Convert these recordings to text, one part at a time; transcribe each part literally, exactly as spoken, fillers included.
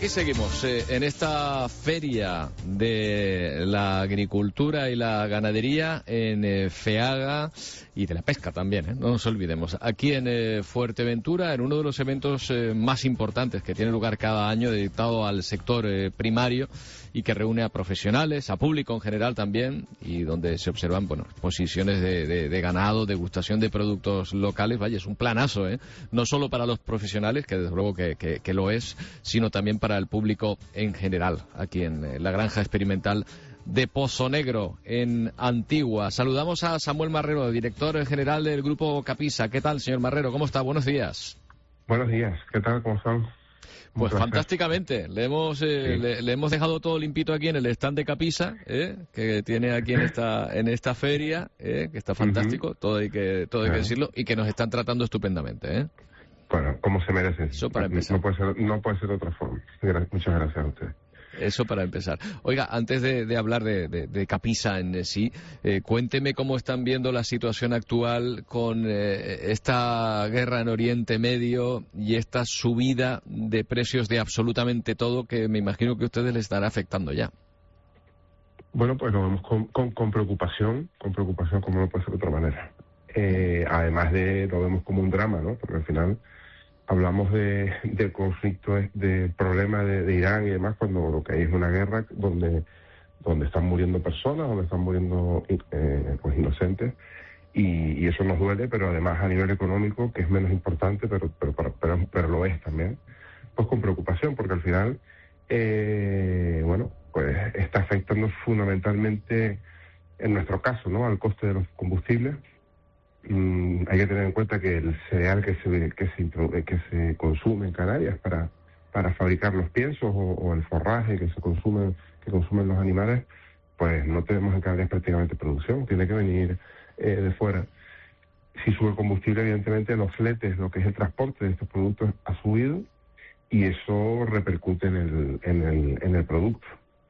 aquí seguimos eh, en esta feria de la agricultura y la ganadería en eh, FEAGA y de la pesca también, ¿eh? No nos olvidemos. Aquí en eh, Fuerteventura, en uno de los eventos eh, más importantes que tiene lugar cada año dedicado al sector eh, primario y que reúne a profesionales, a público en general también, y donde se observan, bueno, posiciones de, de, de ganado, degustación de productos locales. Vaya, es un planazo, ¿eh? No solo para los profesionales, que desde luego que, que, que lo es, sino también para el público en general, aquí en eh, la granja experimental de Pozo Negro, en Antigua. Saludamos a Samuel Marrero, director general del Grupo Capisa. ¿Qué tal, señor Marrero? ¿Cómo está? Buenos días. Buenos días. ¿Qué tal? ¿Cómo están? Pues fantásticamente. Le hemos eh, sí. le, le hemos dejado todo limpito aquí en el stand de Capisa, ¿eh? Que tiene aquí en esta en esta feria, ¿eh? Que está fantástico, uh-huh. todo hay que todo hay que decirlo, y que nos están tratando estupendamente, ¿eh? Bueno, como se merece. Eso para empezar. No puede ser, no puede ser de otra forma. Muchas gracias a usted. Eso para empezar. Oiga, antes de, de hablar de, de, de Capisa en sí, eh, cuénteme cómo están viendo la situación actual con eh, esta guerra en Oriente Medio y esta subida de precios de absolutamente todo, que me imagino que a ustedes les estará afectando ya. Bueno, pues lo vemos con, con, con preocupación, con preocupación, como no puede ser de otra manera. Eh, además de, lo vemos como un drama, ¿no? Porque al final hablamos de, de conflicto, de problema de, de Irán y demás, cuando lo que hay es una guerra donde donde están muriendo personas, donde están muriendo eh, pues inocentes, y, y eso nos duele, pero además a nivel económico, que es menos importante, pero pero pero, pero, pero lo es también, pues con preocupación, porque al final, eh, bueno, pues está afectando fundamentalmente, en nuestro caso, ¿no?, al coste de los combustibles. Mm, hay que tener en cuenta que el cereal que se que se que se consume en Canarias para para fabricar los piensos o, o el forraje que se consume que consumen los animales, pues no tenemos en Canarias prácticamente producción, tiene que venir eh, de fuera. Si sube el combustible, evidentemente los fletes, lo que es el transporte de estos productos, ha subido, y eso repercute en el en el en el producto,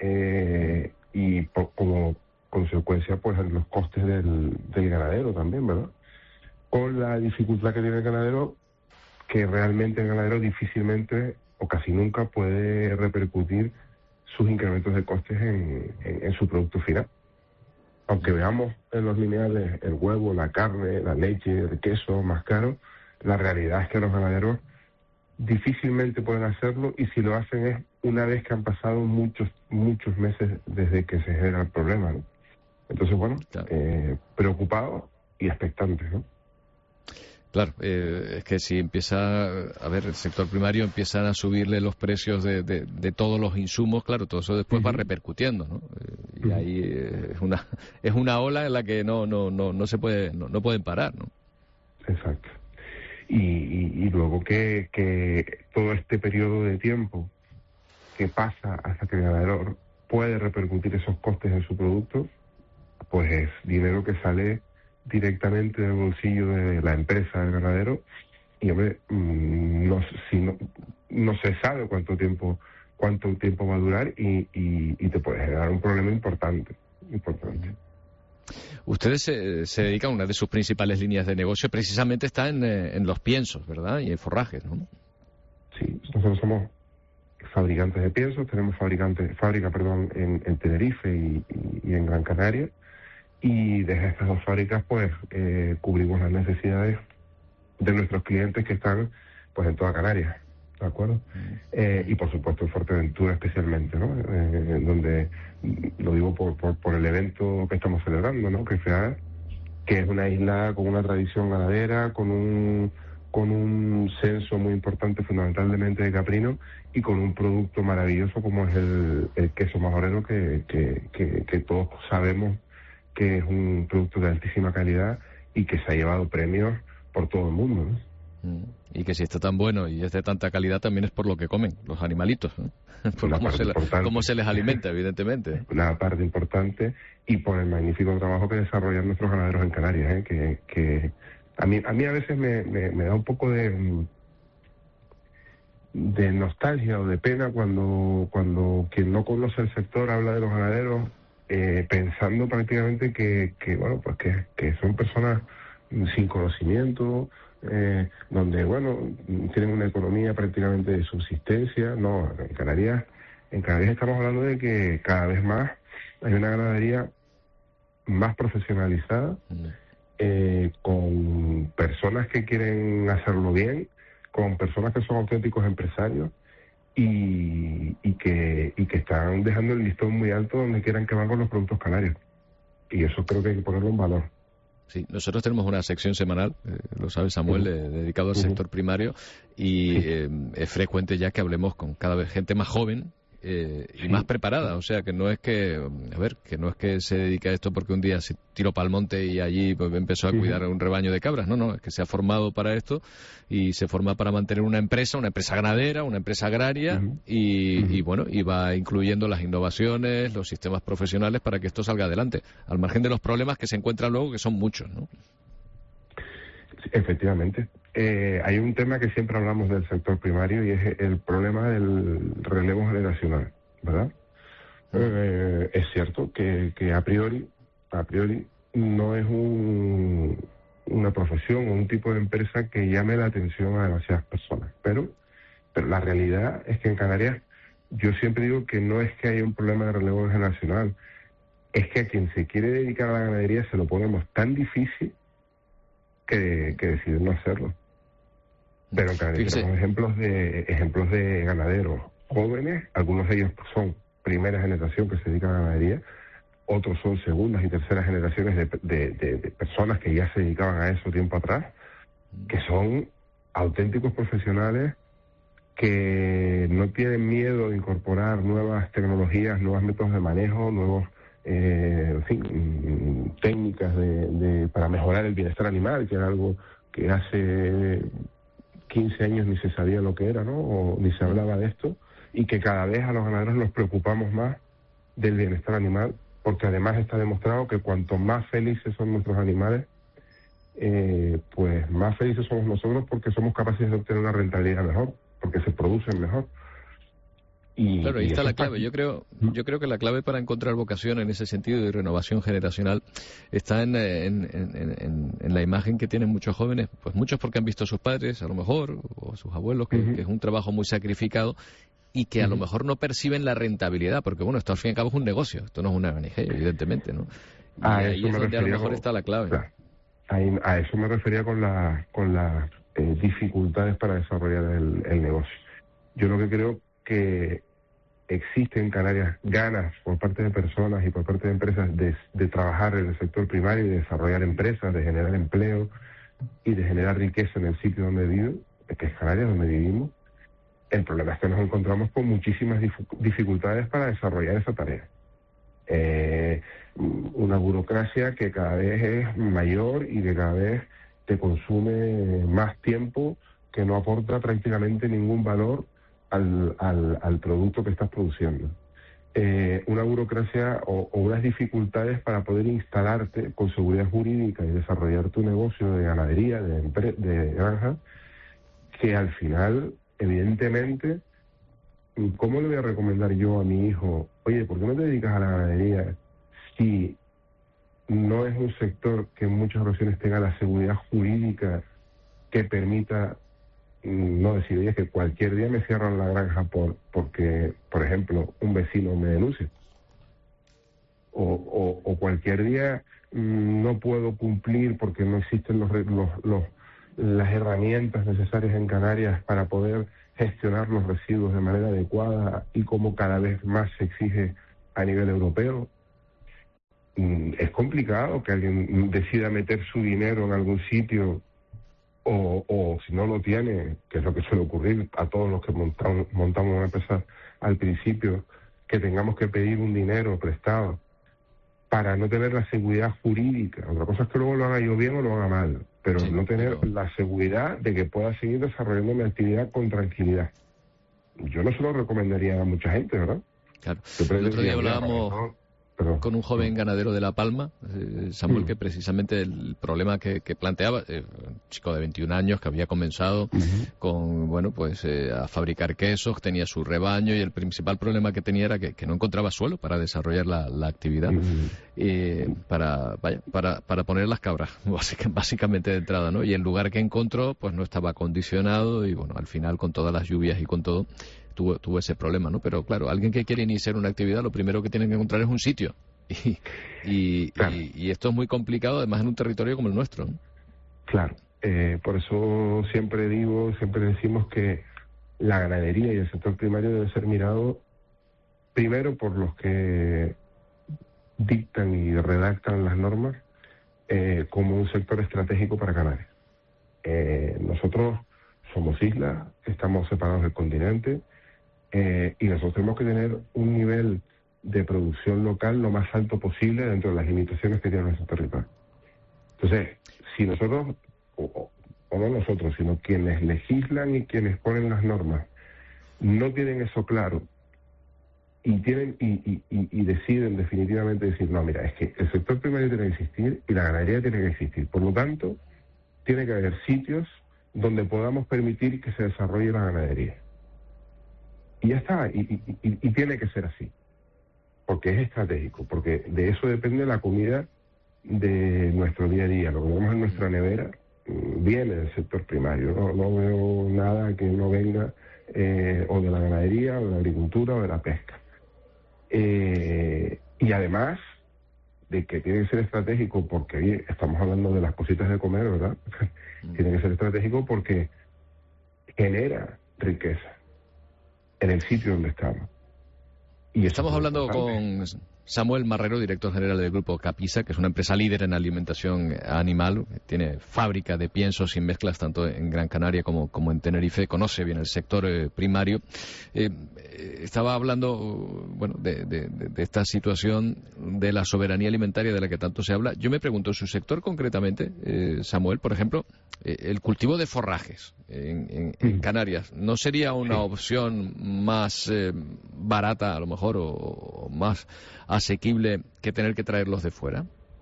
eh, y por, como consecuencia, pues en los costes del, del ganadero también, ¿verdad? Con la dificultad que tiene el ganadero, que realmente el ganadero difícilmente o casi nunca puede repercutir sus incrementos de costes en, en, en su producto final. Aunque veamos en los lineales el huevo, la carne, la leche, el queso más caro, la realidad es que los ganaderos difícilmente pueden hacerlo, y si lo hacen es una vez que han pasado muchos muchos meses desde que se genera el problema, ¿no? Entonces, bueno, claro. eh, preocupados y expectantes, ¿no? Claro, eh, es que si empieza, a ver, el sector primario empiezan a subirle los precios de, de, de todos los insumos, claro, todo eso después uh-huh. va repercutiendo, ¿no? Eh, y uh-huh. ahí eh, es una es una ola en la que no no no no se puede no, no pueden parar, ¿no? Exacto. Y, y, y luego que, que todo este periodo de tiempo que pasa hasta que el ganadero puede repercutir esos costes en su producto, pues es dinero que sale directamente del bolsillo de la empresa del ganadero, y hombre, no, si no, no se sabe cuánto tiempo cuánto tiempo va a durar, y, y, y te puede generar un problema importante, importante. Ustedes se, se dedican, una de sus principales líneas de negocio precisamente está en, en los piensos, ¿verdad? Y en forrajes, ¿no? Sí, nosotros somos fabricantes de piensos, tenemos fabricantes, fábrica, perdón, en, en Tenerife y, y, y en Gran Canaria. Y desde estas dos fábricas, pues, eh, cubrimos las necesidades de nuestros clientes que están, pues, en toda Canarias, ¿de acuerdo? Eh, y, por supuesto, en Fuerteventura especialmente, ¿no? Eh, donde, lo digo por, por, por el evento que estamos celebrando, ¿no? Que FEAGA, que es una isla con una tradición ganadera, con un con un censo muy importante, fundamentalmente de caprino, y con un producto maravilloso como es el, el queso majorero, que, que, que, que todos sabemos que es un producto de altísima calidad y que se ha llevado premios por todo el mundo, ¿no? Y que si está tan bueno y es de tanta calidad, también es por lo que comen los animalitos, ¿no? Por cómo se, cómo se les alimenta, evidentemente. Una parte importante, y por el magnífico trabajo que desarrollan nuestros ganaderos en Canarias, ¿eh? que, que a mí a mí a veces me, me, me da un poco de de nostalgia o de pena cuando cuando quien no conoce el sector habla de los ganaderos, Eh, pensando prácticamente que, que bueno, pues que, que son personas sin conocimiento, eh, donde, bueno, tienen una economía prácticamente de subsistencia. No, en Canarias, en Canarias estamos hablando de que cada vez más hay una ganadería más profesionalizada, eh, con personas que quieren hacerlo bien, con personas que son auténticos empresarios y, y que y que están dejando el listón muy alto donde quieran que van con los productos canarios. Y eso creo que hay que ponerlo en valor. Sí, nosotros tenemos una sección semanal, eh, lo sabe Samuel, uh-huh. eh, dedicado al uh-huh. sector primario, y eh, es frecuente ya que hablemos con cada vez gente más joven eh, y sí. más preparada. O sea, que no es que, a ver, que no es que se dedique a esto porque un día se tiró para el monte y allí pues, empezó a cuidar uh-huh. un rebaño de cabras. No, no, es que se ha formado para esto y se forma para mantener una empresa, una empresa ganadera, una empresa agraria uh-huh. Y, uh-huh. y, bueno, y va incluyendo las innovaciones, los sistemas profesionales para que esto salga adelante, al margen de los problemas que se encuentran luego, que son muchos, ¿no? Efectivamente. Eh, hay un tema que siempre hablamos del sector primario y es el problema del relevo generacional, ¿verdad? Eh, es cierto que, que a priori, a priori no es un, una profesión o un tipo de empresa que llame la atención a demasiadas personas, pero, pero la realidad es que en Canarias yo siempre digo que no es que haya un problema de relevo generacional, es que a quien se quiere dedicar a la ganadería se lo ponemos tan difícil que, que deciden no hacerlo. Pero en Canarias tenemos ejemplos de ejemplos de ganaderos jóvenes, algunos de ellos son primera generación que se dedican a la ganadería, otros son segundas y terceras generaciones de, de, de, de personas que ya se dedicaban a eso tiempo atrás, que son auténticos profesionales que no tienen miedo de incorporar nuevas tecnologías, nuevos métodos de manejo, nuevos eh, en fin, técnicas de, de, para mejorar el bienestar animal, que era algo que hace quince años ni se sabía lo que era, ¿no? O ni se hablaba de esto, y que cada vez a los ganaderos nos preocupamos más del bienestar animal, porque además está demostrado que cuanto más felices son nuestros animales, eh, pues más felices somos nosotros, porque somos capaces de obtener una rentabilidad mejor, porque se producen mejor. Y, claro, ahí está la clave. Yo creo, yo creo que la clave para encontrar vocación en ese sentido de renovación generacional está en, en, en, en, en la imagen que tienen muchos jóvenes, pues muchos porque han visto a sus padres, a lo mejor, o a sus abuelos, que, uh-huh. que es un trabajo muy sacrificado y que a uh-huh. lo mejor no perciben la rentabilidad, porque bueno, esto al fin y al cabo es un negocio, esto no es una O N G, evidentemente, ¿no? Y a ahí es donde a lo mejor con, está la clave. Claro, ahí, a eso me refería con, la, con las eh, dificultades para desarrollar el, el negocio. Yo lo que creo que existe en Canarias ganas por parte de personas y por parte de empresas de, de trabajar en el sector primario y de desarrollar empresas, de generar empleo y de generar riqueza en el sitio donde viven, que es Canarias, donde vivimos. El problema es que nos encontramos con muchísimas dificultades para desarrollar esa tarea. Eh, una burocracia que cada vez es mayor y que cada vez te consume más tiempo, que no aporta prácticamente ningún valor Al, al, al producto que estás produciendo. Eh, una burocracia o, o unas dificultades para poder instalarte con seguridad jurídica y desarrollar tu negocio de ganadería, de, empre- de granja, que al final, evidentemente, ¿cómo le voy a recomendar yo a mi hijo, oye, ¿por qué no te dedicas a la ganadería si no es un sector que en muchas ocasiones tenga la seguridad jurídica que permita no decir, oye, que cualquier día me cierran la granja por porque, por ejemplo, un vecino me denuncia? O, o, o cualquier día mmm, no puedo cumplir porque no existen los, los, los, las herramientas necesarias en Canarias para poder gestionar los residuos de manera adecuada y como cada vez más se exige a nivel europeo. Mm, es complicado que alguien decida meter su dinero en algún sitio. O, o si no lo tiene, que es lo que suele ocurrir a todos los que montamos, montamos una empresa al principio, que tengamos que pedir un dinero prestado para no tener la seguridad jurídica. Otra cosa es que luego lo haga yo bien o lo haga mal, pero sí, no tener pero... la seguridad de que pueda seguir desarrollando mi actividad con tranquilidad. Yo no se lo recomendaría a mucha gente, ¿verdad? Claro. El otro día hablábamos... con, con un joven ganadero de La Palma, eh, Samuel, mm. que precisamente el problema que, que planteaba, eh, un chico de veintiún años que había comenzado uh-huh. con, bueno, pues eh, a fabricar quesos, tenía su rebaño y el principal problema que tenía era que, que no encontraba suelo para desarrollar la, la actividad, uh-huh. eh, para, vaya, para, para poner las cabras, básicamente de entrada, ¿no? Y el lugar que encontró, pues no estaba acondicionado y, bueno, al final con todas las lluvias y con todo, Tuvo, tuvo ese problema, ¿no? Pero claro, alguien que quiere iniciar una actividad, lo primero que tiene que encontrar es un sitio. Y, y, claro. y, y esto es muy complicado, además en un territorio como el nuestro, ¿no? Claro, eh, por eso siempre digo, siempre decimos que la ganadería y el sector primario debe ser mirado primero por los que dictan y redactan las normas eh, como un sector estratégico para Canarias. Eh, nosotros somos isla, estamos separados del continente, Eh, y nosotros tenemos que tener un nivel de producción local lo más alto posible dentro de las limitaciones que tiene nuestro territorio. Entonces, si nosotros, o, o no nosotros, sino quienes legislan y quienes ponen las normas, no tienen eso claro y tienen y, y, y, y deciden definitivamente decir, no, mira, es que el sector primario tiene que existir y la ganadería tiene que existir. Por lo tanto, tiene que haber sitios donde podamos permitir que se desarrolle la ganadería. Y ya está, y, y, y, y tiene que ser así, porque es estratégico, porque de eso depende la comida de nuestro día a día. Lo que vemos en nuestra nevera viene del sector primario, no, no veo nada que no venga eh, o de la ganadería, o de la agricultura, o de la pesca. Eh, y además de que tiene que ser estratégico, porque oye, estamos hablando de las cositas de comer, ¿verdad? Tiene que ser estratégico porque genera riqueza en el sitio donde estamos. Y estamos hablando con Samuel Marrero, director general del Grupo Capisa, que es una empresa líder en alimentación animal, tiene fábrica de piensos y mezclas tanto en Gran Canaria como, como en Tenerife, conoce bien el sector eh, primario. Eh, estaba hablando bueno, de, de, de esta situación de la soberanía alimentaria de la que tanto se habla. Yo me pregunto, su sector concretamente, eh, Samuel, por ejemplo, eh, el cultivo de forrajes en, en, en Canarias, ¿no sería una opción más eh, barata, a lo mejor, o, o más asequible que tener que traerlos de fuera?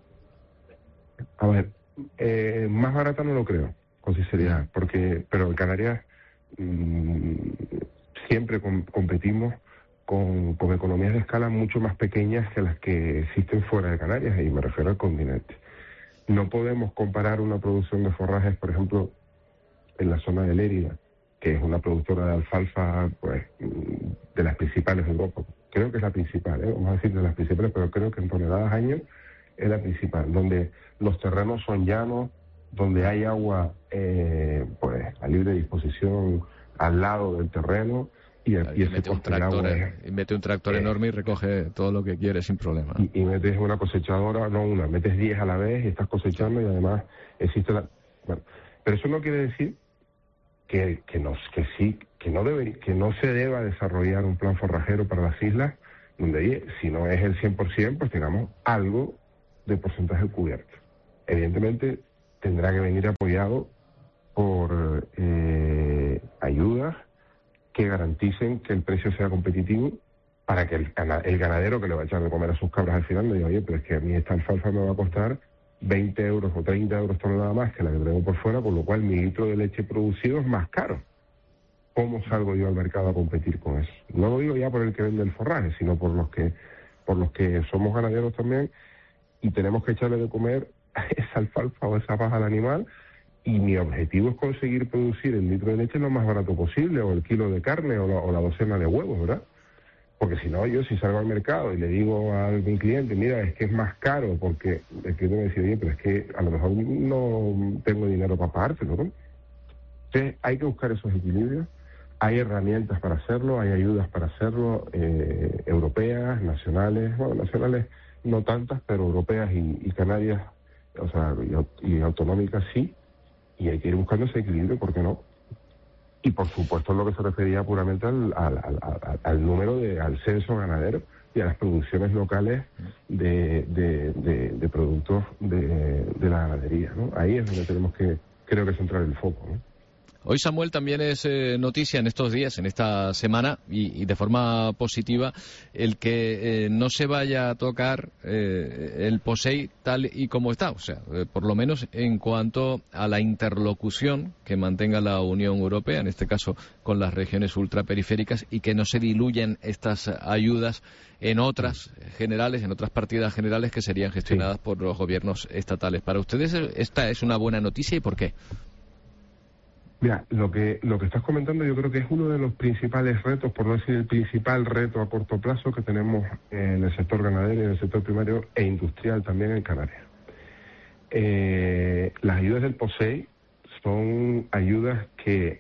A ver, eh, más barata no lo creo, con sinceridad, porque pero en Canarias mmm, siempre com competimos con, con economías de escala mucho más pequeñas que las que existen fuera de Canarias, y me refiero al continente. No podemos comparar una producción de forrajes, por ejemplo, en la zona de Lérida, que es una productora de alfalfa, pues, de las principales de Europa. Creo que es la principal, ¿eh? Vamos a decir de las principales, pero creo que en toneladas año es la principal, donde los terrenos son llanos, donde hay agua eh, pues a libre disposición al lado del terreno, y, el, y, y, mete, un tractor, es, y mete un tractor eh, enorme y recoge todo lo que quiere sin problema. Y, y metes una cosechadora, no una, metes diez a la vez y estás cosechando, y además existe la... Bueno, pero eso no quiere decir que, que, nos, que sí, que no, debe, que no se deba desarrollar un plan forrajero para las islas, donde si no es el cien por ciento, pues tengamos algo de porcentaje cubierto. Evidentemente tendrá que venir apoyado por eh, ayudas que garanticen que el precio sea competitivo, para que el, el ganadero que le va a echar de comer a sus cabras al final no diga, oye, pero es que a mí esta alfalfa me va a costar veinte euros o treinta euros tonelada más que la que tengo por fuera, por lo cual mi litro de leche producido es más caro. ¿Cómo salgo yo al mercado a competir con eso? No lo digo ya por el que vende el forraje, sino por los que por los que somos ganaderos también y tenemos que echarle de comer esa alfalfa o esa paja al animal, y mi objetivo es conseguir producir el litro de leche lo más barato posible, o el kilo de carne, o la, o la docena de huevos, ¿verdad? Porque si no, yo si salgo al mercado y le digo a mi cliente, mira, es que es más caro, porque el cliente me dice, oye, pero es que a lo mejor no tengo dinero para pagártelo, ¿no? Entonces hay que buscar esos equilibrios. Hay herramientas para hacerlo, hay ayudas para hacerlo, eh, europeas, nacionales, bueno, nacionales no tantas, pero europeas y, y canarias, o sea, y, y autonómicas sí, y hay que ir buscando ese equilibrio, ¿por qué no? Y por supuesto lo que se refería puramente al, al, al, al número de, al censo ganadero y a las producciones locales de, de, de, de productos de, de la ganadería, ¿no? Ahí es donde tenemos que, creo que centrar el foco, ¿no? Hoy, Samuel, también es eh, noticia en estos días, en esta semana, y, y de forma positiva, el que eh, no se vaya a tocar eh, el POSEI tal y como está. O sea, eh, por lo menos en cuanto a la interlocución que mantenga la Unión Europea, en este caso con las regiones ultraperiféricas, y que no se diluyan estas ayudas en otras generales, en otras partidas generales que serían gestionadas sí. por los gobiernos estatales. Para ustedes, ¿esta es una buena noticia y por qué? Mira, lo que lo que estás comentando yo creo que es uno de los principales retos, por no decir el principal reto a corto plazo que tenemos en el sector ganadero y en el sector primario e industrial también en Canarias. Eh, las ayudas del POSEI son ayudas que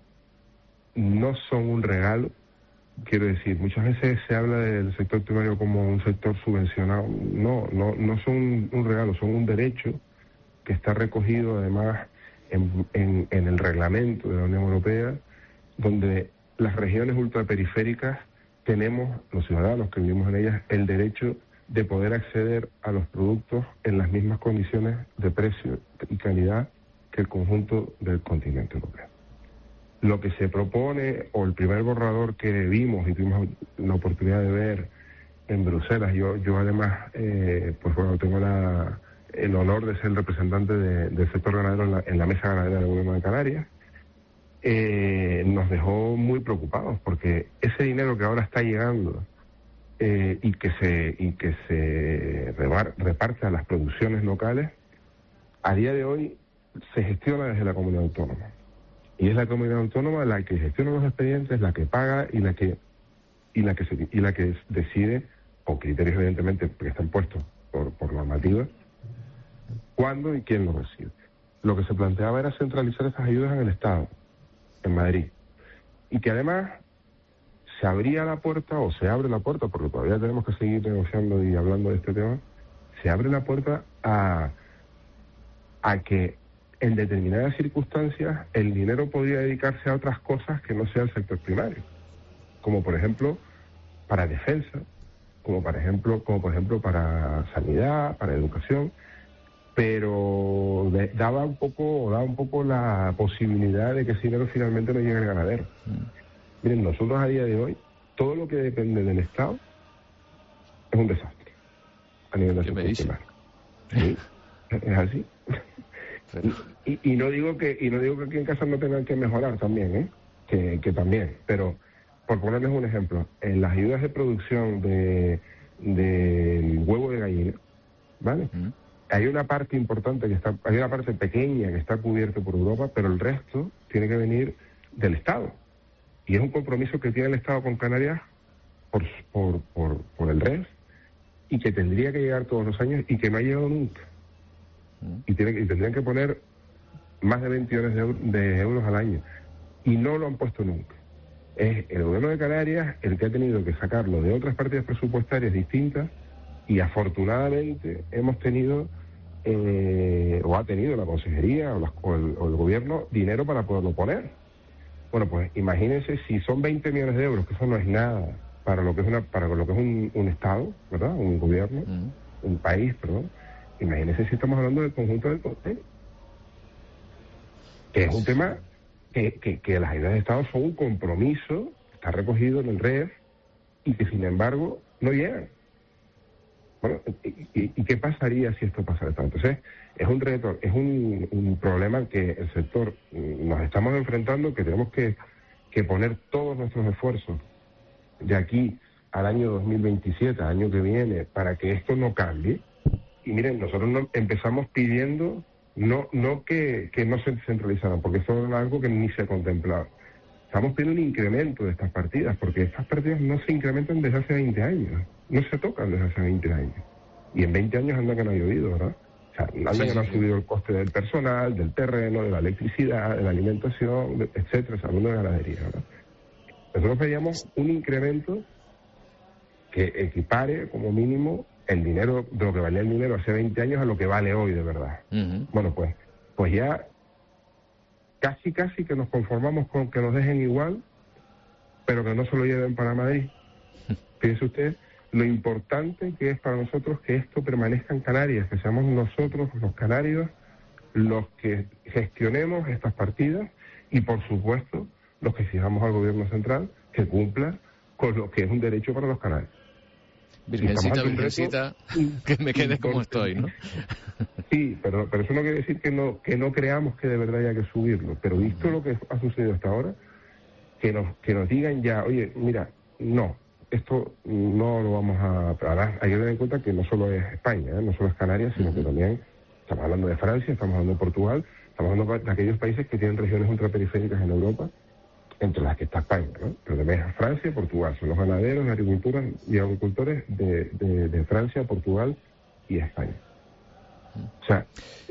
no son un regalo. Quiero decir, muchas veces se habla del sector primario como un sector subvencionado. No, no, no son un regalo, son un derecho que está recogido además en, en, en el reglamento de la Unión Europea, donde las regiones ultraperiféricas tenemos, los ciudadanos que vivimos en ellas, el derecho de poder acceder a los productos en las mismas condiciones de precio y calidad que el conjunto del continente europeo. Lo que se propone, o el primer borrador que vimos y tuvimos la oportunidad de ver en Bruselas, yo yo además, eh, pues bueno, tengo la, el honor de ser el representante de, del sector ganadero en la, en la mesa ganadera del Gobierno de Canarias, eh, nos dejó muy preocupados, porque ese dinero que ahora está llegando eh, y que se y que se reparte a las producciones locales, a día de hoy se gestiona desde la comunidad autónoma. Y es la comunidad autónoma la que gestiona los expedientes, la que paga y la que y la que se, y la que decide, por criterios evidentemente que están puestos por, por normativa, cuándo y quién lo recibe. Lo que se planteaba era centralizar esas ayudas en el Estado, en Madrid, y que además se abría la puerta, o se abre la puerta, porque todavía tenemos que seguir negociando y hablando de este tema, se abre la puerta a, a que en determinadas circunstancias el dinero podría dedicarse a otras cosas que no sea el sector primario, como por ejemplo para defensa, como por ejemplo, como por ejemplo para sanidad, para educación, pero de, daba un poco, daba un poco la posibilidad de que ese dinero finalmente no llegue al ganadero. Mm. Miren, nosotros a día de hoy, todo lo que depende del Estado es un desastre a nivel del sector primario. ¿Sí? Es así. Y, y no digo que y no digo que aquí en casa no tengan que mejorar también, ¿eh? que, que también, pero por ponerles un ejemplo, en las ayudas de producción de del huevo de gallina, ¿vale? Mm. Hay una parte importante que está, hay una parte pequeña que está cubierta por Europa, pero el resto tiene que venir del Estado. Y es un compromiso que tiene el Estado con Canarias por por por, por el R E S, y que tendría que llegar todos los años y que no ha llegado nunca. Y, tiene, y tendrían que poner más de veinte millones de, euro, de euros al año, y no lo han puesto nunca. Es el gobierno de Canarias el que ha tenido que sacarlo de otras partidas presupuestarias distintas, y afortunadamente hemos tenido eh, o ha tenido la consejería o, las, o, el, o el gobierno dinero para poderlo poner. Bueno, pues imagínense si son veinte millones de euros, que eso no es nada para lo que es una para lo que es un, un estado, ¿verdad? Un gobierno, uh-huh. un país, perdón. Imagínense si estamos hablando del conjunto del contenido, que es un tema que, que, que las ayudas de Estado son un compromiso, está recogido en el R E S, y que sin embargo no llegan. Bueno, ¿y, y, y qué pasaría si esto pasara? Entonces, es un reto, es un, un problema que el sector nos estamos enfrentando, que tenemos que, que poner todos nuestros esfuerzos de aquí al año dos mil veintisiete, año que viene, para que esto no cambie. Y miren, nosotros no, empezamos pidiendo no no que, que no se centralizaran, porque eso era algo que ni se contemplaba. Estamos pidiendo un incremento de estas partidas, porque estas partidas no se incrementan desde hace veinte años, no se tocan desde hace veinte años. Y en veinte años anda que no ha llovido, ¿verdad? O sea, anda sí, que no sí, ha subido el coste del personal, del terreno, de la electricidad, de la alimentación, de, etcétera, hablando de ganadería, ¿verdad? Nosotros pedíamos un incremento que equipare como mínimo el dinero, de lo que valía el dinero hace veinte años a lo que vale hoy de verdad. Uh-huh. Bueno, pues pues ya casi casi que nos conformamos con que nos dejen igual, pero que no se lo lleven para Madrid. Fíjese usted lo importante que es para nosotros que esto permanezca en Canarias, que seamos nosotros los canarios los que gestionemos estas partidas Y, por supuesto, los que exijamos al gobierno central que cumpla con lo que es un derecho para los canarios. Virgencita, virgencita, que me quede como estoy, ¿no? Sí, pero, pero eso no quiere decir que no que no creamos que de verdad haya que subirlo. Pero visto lo que ha sucedido hasta ahora, que nos que nos digan ya, oye, mira, no, esto no lo vamos a parar. Hay que tener en cuenta que no solo es España, ¿eh? No solo es Canarias, sino que también estamos hablando de Francia, estamos hablando de Portugal, estamos hablando de aquellos países que tienen regiones ultraperiféricas en Europa, entre las que está España, ¿no? Pero también es Francia y Portugal, son los ganaderos, la agricultura y agricultores de, de, de Francia, Portugal y España. O sea,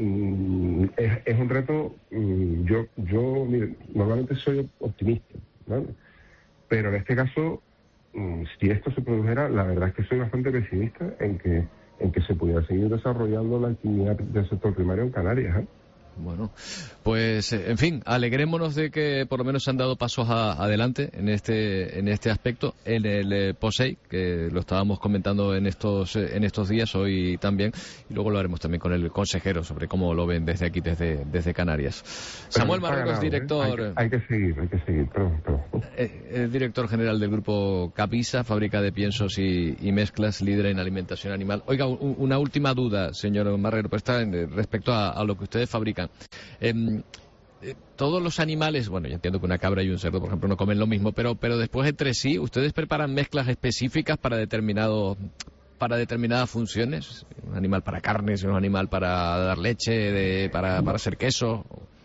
mm, es, es un reto, mm, yo, yo mire, normalmente soy optimista, ¿vale? Pero en este caso, mm, si esto se produjera, la verdad es que soy bastante pesimista en que, en que se pudiera seguir desarrollando la actividad del sector primario en Canarias, ¿eh? Bueno, pues en fin, alegrémonos de que por lo menos se han dado pasos a, adelante en este en este aspecto. En el eh, POSEI, que lo estábamos comentando en estos eh, en estos días, hoy también, y luego lo haremos también con el consejero sobre cómo lo ven desde aquí, desde desde Canarias. Pero Samuel no Marreros, ganado, director... ¿eh? Hay, que, hay que seguir, hay que seguir, perdón, perdón. Eh, el director general del grupo Capisa, fábrica de piensos y, y mezclas, líder en alimentación animal. Oiga, un, una última duda, señor Marrero, pues está en, respecto a, a lo que ustedes fabrican. Eh, eh, todos los animales, bueno, yo entiendo que una cabra y un cerdo, por ejemplo, no comen lo mismo, pero pero después entre sí, ¿ustedes preparan mezclas específicas para determinado para determinadas funciones? Un animal para carnes, un animal para dar leche, de, para, para hacer queso.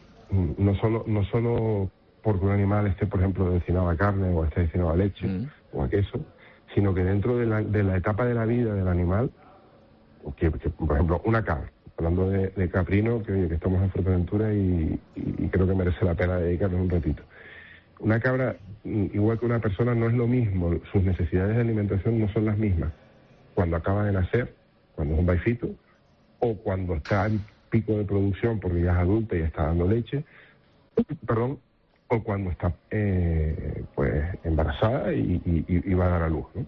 No solo, no solo porque un animal esté, por ejemplo, destinado a carne o esté destinado a leche mm. o a queso, sino que dentro de la, de la etapa de la vida del animal, que, que por ejemplo, una cabra, hablando de, de caprino, que, oye, que estamos en Fuerteventura y, y, y creo que merece la pena dedicarnos un ratito. Una cabra, igual que una persona, no es lo mismo, sus necesidades de alimentación no son las mismas cuando acaba de nacer, cuando es un vaifito, o cuando está en pico de producción porque ya es adulta y está dando leche, perdón, o cuando está eh, pues embarazada y, y, y va a dar a luz, ¿no?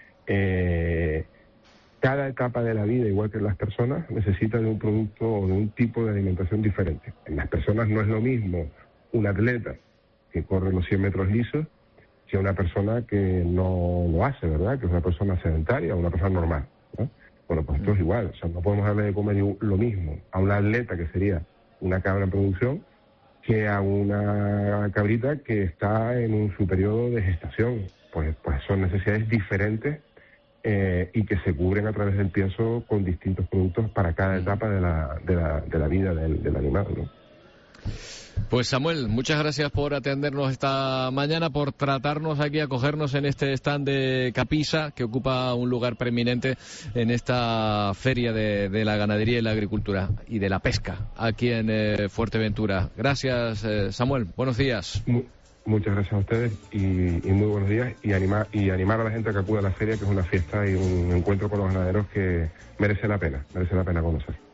Eh, cada etapa de la vida, igual que las personas, necesita de un producto o de un tipo de alimentación diferente. En las personas no es lo mismo un atleta que corre los cien metros lisos que una persona que no lo hace, ¿verdad? Que es una persona sedentaria o una persona normal, ¿no? Bueno, pues esto es igual. O sea, no podemos darle de comer lo mismo a una atleta que sería una cabra en producción que a una cabrita que está en un su periodo de gestación. Pues, pues son necesidades diferentes eh, y que se cubren a través del pienso con distintos productos para cada etapa de la, de la, de la vida del, del animal, ¿no? Pues Samuel, muchas gracias por atendernos esta mañana, por tratarnos aquí, acogernos en este stand de Capisa, que ocupa un lugar preeminente en esta feria de, de la ganadería y la agricultura y de la pesca aquí en eh, Fuerteventura. Gracias, eh, Samuel. Buenos días. Muy, muchas gracias a ustedes y, y muy buenos días. Y animar, y animar a la gente a que acuda a la feria, que es una fiesta y un encuentro con los ganaderos que merece la pena, merece la pena conocer.